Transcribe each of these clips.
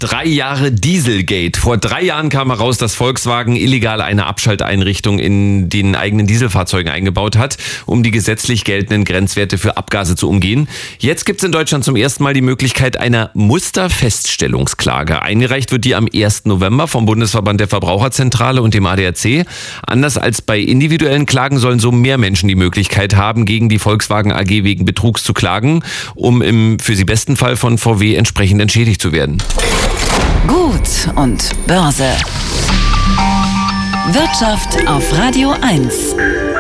3 Jahre Dieselgate. Vor 3 Jahren kam heraus, dass Volkswagen illegal eine Abschalteinrichtung in den eigenen Dieselfahrzeugen eingebaut hat, um die gesetzlich geltenden Grenzwerte für Abgase zu umgehen. Jetzt gibt es in Deutschland zum ersten Mal die Möglichkeit einer Musterfeststellungsklage. Eingereicht wird die am 1. November vom Bundesverband der Verbraucherzentrale und dem ADAC. Anders als bei individuellen Klagen sollen so mehr Menschen die Möglichkeit haben, gegen die Volkswagen AG wegen Betrugs zu klagen, um im für sie besten Fall von VW entsprechend entschädigt zu werden. Gut und Börse. Wirtschaft auf Radio 1.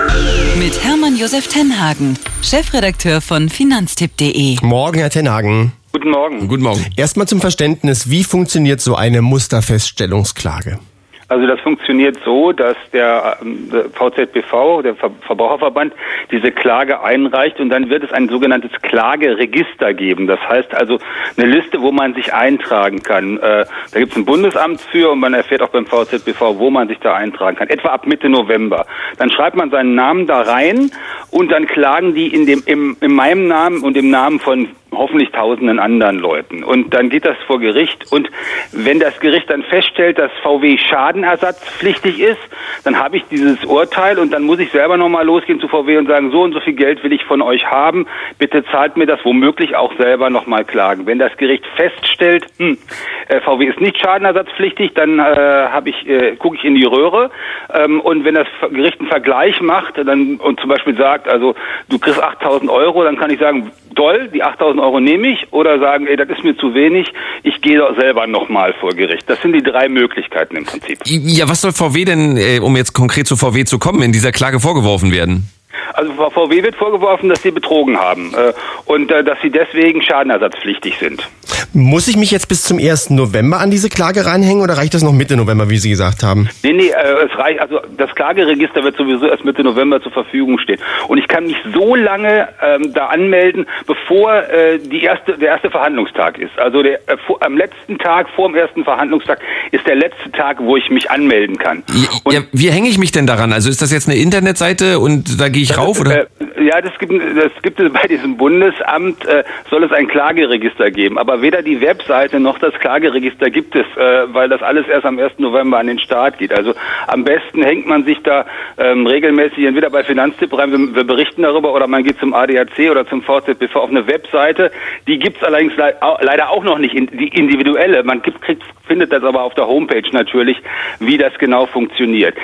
Mit Hermann Josef Tenhagen, Chefredakteur von Finanztipp.de. Morgen, Herr Tenhagen. Guten Morgen. Guten Morgen. Erstmal zum Verständnis, wie funktioniert so eine Musterfeststellungsklage? Also das funktioniert so, dass der VZBV, der Verbraucherverband, diese Klage einreicht und dann wird es ein sogenanntes Klageregister geben. Das heißt also eine Liste, wo man sich eintragen kann. Da gibt es ein Bundesamt für und man erfährt auch beim VZBV, wo man sich da eintragen kann. Etwa ab Mitte November. Dann schreibt man seinen Namen da rein und dann klagen die in meinem Namen und im Namen von hoffentlich tausenden anderen Leuten. Und dann geht das vor Gericht und wenn das Gericht dann feststellt, dass VW schadenersatzpflichtig ist, dann habe ich dieses Urteil und dann muss ich selber nochmal losgehen zu VW und sagen, so und so viel Geld will ich von euch haben, bitte zahlt mir das, womöglich auch selber nochmal klagen. Wenn das Gericht feststellt, VW ist nicht schadenersatzpflichtig, dann gucke ich in die Röhre und wenn das Gericht einen Vergleich macht und zum Beispiel sagt, also du kriegst 8.000 Euro, dann kann ich sagen, toll, die 8.000 Euro nehme ich oder sagen, das ist mir zu wenig, ich gehe doch selber nochmal vor Gericht. Das sind die 3 Möglichkeiten im Prinzip. Ja, was soll VW denn, um jetzt konkret zu VW zu kommen, in dieser Klage vorgeworfen werden? Also VW wird vorgeworfen, dass sie betrogen haben und dass sie deswegen schadenersatzpflichtig sind. Muss ich mich jetzt bis zum 1. November an diese Klage reinhängen oder reicht das noch Mitte November, wie Sie gesagt haben? Nee, es reicht. Also das Klageregister wird sowieso erst Mitte November zur Verfügung stehen. Und ich kann mich so lange da anmelden, bevor der erste Verhandlungstag ist. Also am letzten Tag vor dem ersten Verhandlungstag ist der letzte Tag, wo ich mich anmelden kann. Ja, wie hänge ich mich denn daran? Also ist das jetzt eine Internetseite und da gehe ich rauf, oder? Ja, das gibt es bei diesem Bundesamt, soll es ein Klageregister geben. Aber weder die Webseite noch das Klageregister gibt es, weil das alles erst am 1. November an den Start geht. Also am besten hängt man sich da regelmäßig entweder bei Finanztipp rein, wir berichten darüber, oder man geht zum ADAC oder zum VZBV auf eine Webseite. Die gibt es allerdings leider auch noch nicht, die individuelle. Man findet das aber auf der Homepage natürlich, wie das genau funktioniert.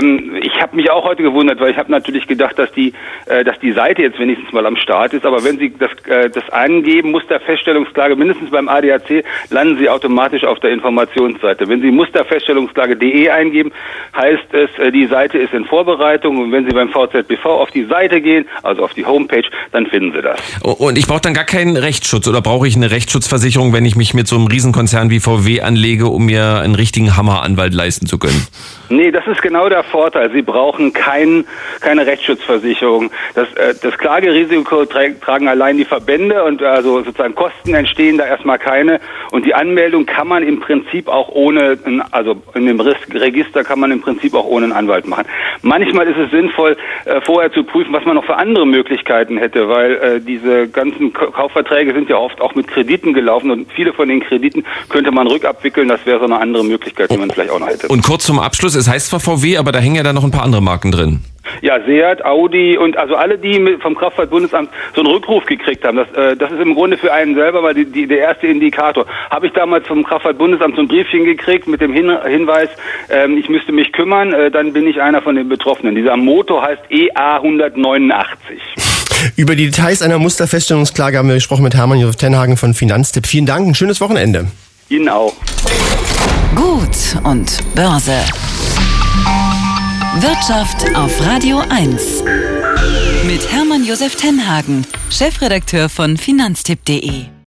Ich habe mich auch heute gewundert, weil ich habe natürlich gedacht, dass die Seite jetzt wenigstens mal am Start ist, aber wenn Sie das eingeben, Musterfeststellungsklage, mindestens beim ADAC, landen Sie automatisch auf der Informationsseite. Wenn Sie musterfeststellungsklage.de eingeben, heißt es, die Seite ist in Vorbereitung und wenn Sie beim VZBV auf die Seite gehen, also auf die Homepage, dann finden Sie das. Und ich brauche dann gar keinen Rechtsschutz oder brauche ich eine Rechtsschutzversicherung, wenn ich mich mit so einem Riesenkonzern wie VW anlege, um mir einen richtigen Hammeranwalt leisten zu können? Nee, das ist genau der Vorteil. Sie brauchen keine Rechtsschutzversicherung. Das Klagerisiko tragen allein die Verbände und also sozusagen Kosten entstehen da erstmal keine. Und die Anmeldung kann man im Prinzip auch also in dem Register kann man im Prinzip auch ohne einen Anwalt machen. Manchmal ist es sinnvoll, vorher zu prüfen, was man noch für andere Möglichkeiten hätte, weil diese ganzen Kaufverträge sind ja oft auch mit Krediten gelaufen und viele von den Krediten könnte man rückabwickeln. Das wäre so eine andere Möglichkeit, die man vielleicht auch noch hätte. Und kurz zum Abschluss, es heißt zwar VW, aber da hängen ja dann noch ein paar andere Marken drin. Ja, Seat, Audi und also alle, die vom Kraftfahrtbundesamt so einen Rückruf gekriegt haben. Das ist im Grunde für einen selber mal der erste Indikator. Habe ich damals vom Kraftfahrtbundesamt so ein Briefchen gekriegt mit dem Hinweis, ich müsste mich kümmern, dann bin ich einer von den Betroffenen. Dieser Motor heißt EA 189. Über die Details einer Musterfeststellungsklage haben wir gesprochen mit Hermann Josef Tenhagen von Finanztipp. Vielen Dank, ein schönes Wochenende. Ihnen auch. Gut und Börse. Wirtschaft auf Radio 1. Mit Hermann Josef Tenhagen, Chefredakteur von Finanztipp.de.